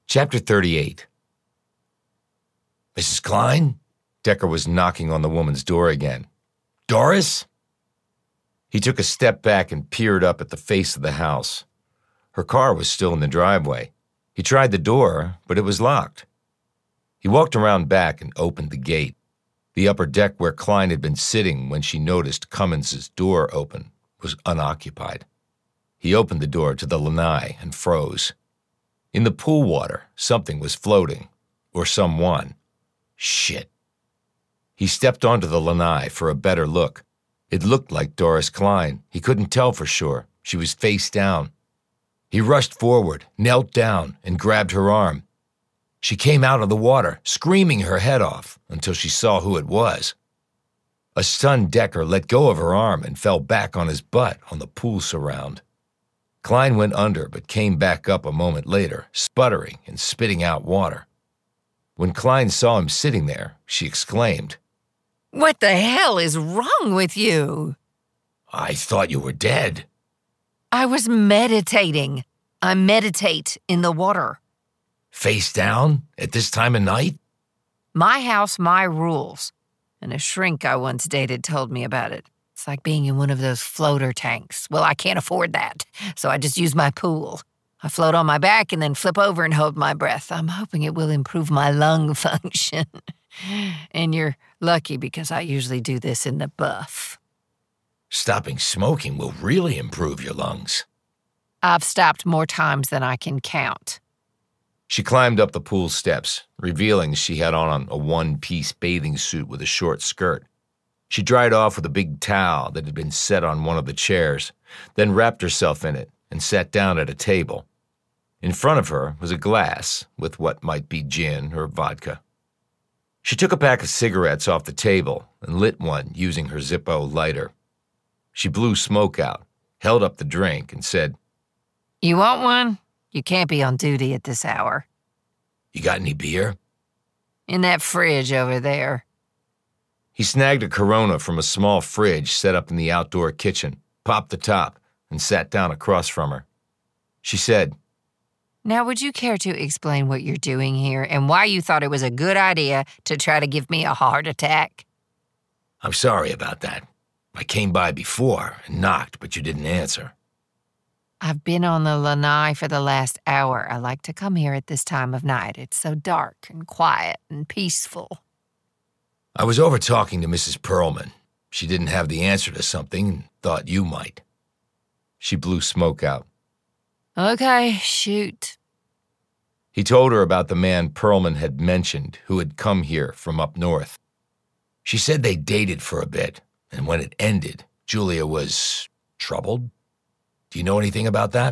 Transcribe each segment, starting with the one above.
Chapter 38. Mrs. Klein? Decker was knocking on the woman's door again. Doris? He took a step back and peered up at the face of the house. Her car was still in the driveway. He tried the door, but it was locked. He walked around back and opened the gate. The upper deck where Klein had been sitting when she noticed Cummins's door open was unoccupied. He opened the door to the lanai and froze. In the pool water, something was floating, or someone. Shit. He stepped onto the lanai for a better look. It looked like Doris Klein. He couldn't tell for sure. She was face down. He rushed forward, knelt down, and grabbed her arm. She came out of the water, screaming her head off, until she saw who it was. A stunned Decker let go of her arm and fell back on his butt on the pool surround. Klein went under but came back up a moment later, sputtering and spitting out water. When Klein saw him sitting there, she exclaimed, "What the hell is wrong with you?" "I thought you were dead." "I was meditating. I meditate in the water." "Face down at this time of night?" My house, my rules. And a shrink I once dated told me about it. It's like being in one of those floater tanks. Well, I can't afford that, so I just use my pool. I float on my back and then flip over and hold my breath. I'm hoping it will improve my lung function. And you're lucky because I usually do this in the buff. "Stopping smoking will really improve your lungs." I've stopped more times than I can count. She climbed up the pool steps, revealing she had on a one-piece bathing suit with a short skirt. She dried off with a big towel that had been set on one of the chairs, then wrapped herself in it and sat down at a table. In front of her was a glass with what might be gin or vodka. She took a pack of cigarettes off the table and lit one using her Zippo lighter. She blew smoke out, held up the drink, and said, "You want one? You can't be on duty at this hour." "You got any beer?" "In that fridge over there." He snagged a Corona from a small fridge set up in the outdoor kitchen, popped the top, and sat down across from her. She said, "Now, would you care to explain what you're doing here and why you thought it was a good idea to try to give me a heart attack?" "I'm sorry about that. I came by before and knocked, but you didn't answer." "I've been on the lanai for the last hour. I like to come here at this time of night. It's so dark and quiet and peaceful." "I was over talking to Mrs. Perlman. She didn't have the answer to something and thought you might." She blew smoke out. "Okay, shoot." He told her about the man Perlman had mentioned who had come here from up north. She said they dated for a bit, and when it ended, Julia was troubled. Do you know anything about that?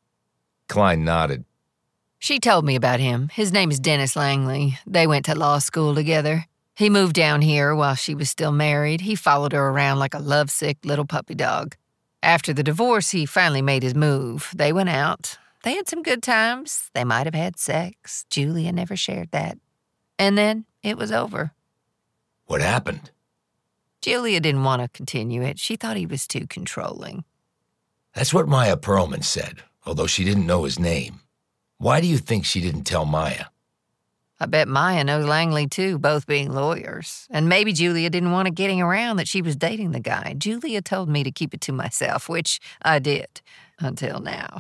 Klein nodded. "She told me about him. His name is Dennis Langley. They went to law school together. He moved down here while she was still married. He followed her around like a lovesick little puppy dog. After the divorce, he finally made his move. They went out. They had some good times. They might have had sex. Julia never shared that. And then it was over." "What happened?" Julia didn't want to continue it. She thought he was too controlling. "That's what Maya Perlman said, although she didn't know his name. Why do you think she didn't tell Maya?" I bet Maya knows Langley, too, both being lawyers. And maybe Julia didn't want it getting around that she was dating the guy. Julia told me to keep it to myself, which I did, until now.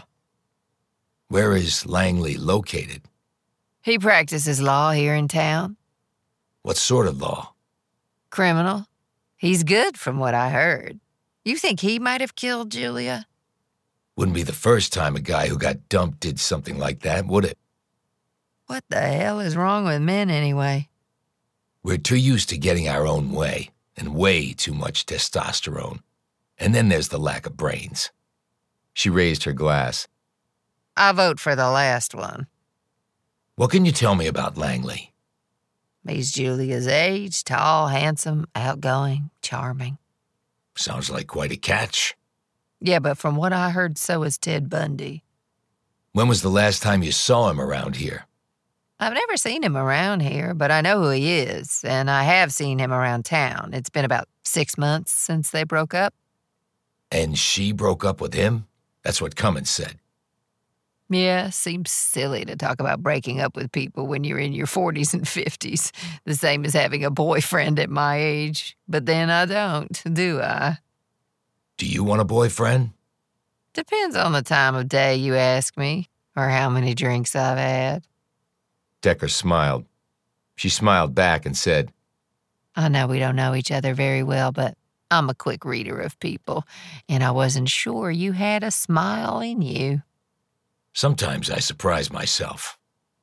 "Where is Langley located?" He practices law here in town. "What sort of law?" Criminal. He's good, from what I heard. You think he might have killed Julia? Wouldn't be the first time a guy who got dumped did something like that, would it? What the hell is wrong with men, anyway? We're too used to getting our own way, and way too much testosterone. And then there's the lack of brains. She raised her glass. I vote for the last one. "What can you tell me about Langley?" He's Julia's age, tall, handsome, outgoing, charming. "Sounds like quite a catch." Yeah, but from what I heard, so is Ted Bundy. "When was the last time you saw him around here?" I've never seen him around here, but I know who he is, and I have seen him around town. It's been about 6 months since they broke up. "And she broke up with him?" That's what Cummins said. Yeah, seems silly to talk about breaking up with people when you're in your 40s and 50s, the same as having a boyfriend at my age. But then I don't, do I? Do you want a boyfriend? Depends on the time of day you ask me, or how many drinks I've had. Decker smiled. She smiled back and said, I know we don't know each other very well, but I'm a quick reader of people, and I wasn't sure you had a smile in you. Sometimes I surprise myself.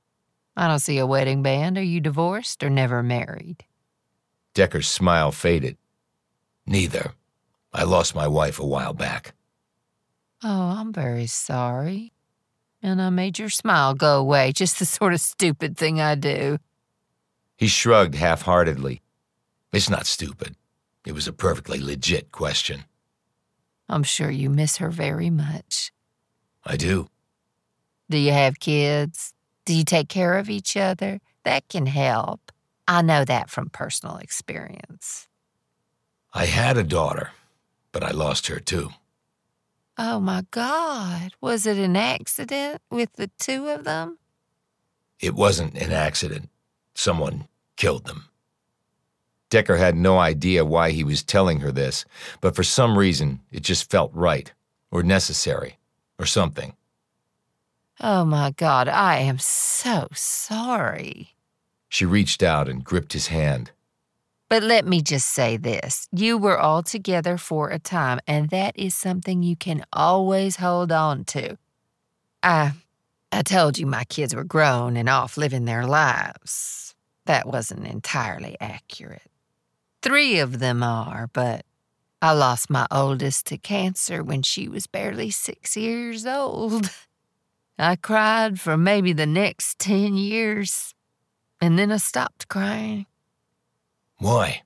I don't see a wedding band. Are you divorced or never married? Decker's smile faded. Neither. I lost my wife a while back. Oh, I'm very sorry. And I made your smile go away, just the sort of stupid thing I do. He shrugged half-heartedly. It's not stupid. It was a perfectly legit question. I'm sure you miss her very much. I do. Do you have kids? Do you take care of each other? That can help. I know that from personal experience. I had a daughter, but I lost her too. Oh, my God. Was it an accident with the two of them? It wasn't an accident. Someone killed them. Decker had no idea why he was telling her this, but for some reason, it just felt right, or necessary, or something. Oh, my God, I am so sorry. She reached out and gripped his hand. But let me just say this. You were all together for a time, and that is something you can always hold on to. I told you my kids were grown and off living their lives. That wasn't entirely accurate. 3 of them are, but I lost my oldest to cancer when she was barely 6 years old. I cried for maybe the next 10 years, and then I stopped crying. Why?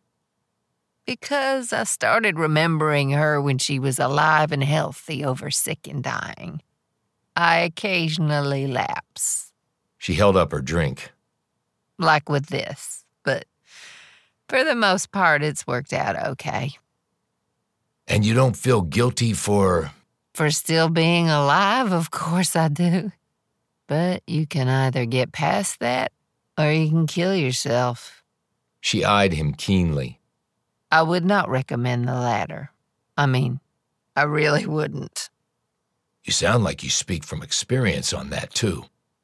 Because I started remembering her when she was alive and healthy over sick and dying. I occasionally lapse. She held up her drink. Like with this, but for the most part, it's worked out okay. And you don't feel guilty for... For still being alive, of course I do. But you can either get past that, or you can kill yourself. She eyed him keenly. I would not recommend the latter. I mean, I really wouldn't. You sound like you speak from experience on that, too.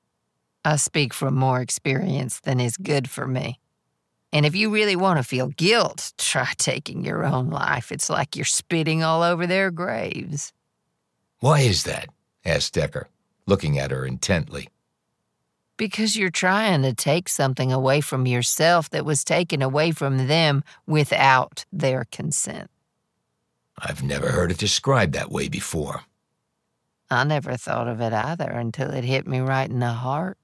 I speak from more experience than is good for me. And if you really want to feel guilt, try taking your own life. It's like you're spitting all over their graves. Why is that? Asked Decker, looking at her intently. Because you're trying to take something away from yourself that was taken away from them without their consent. I've never heard it described that way before. I never thought of it either until it hit me right in the heart.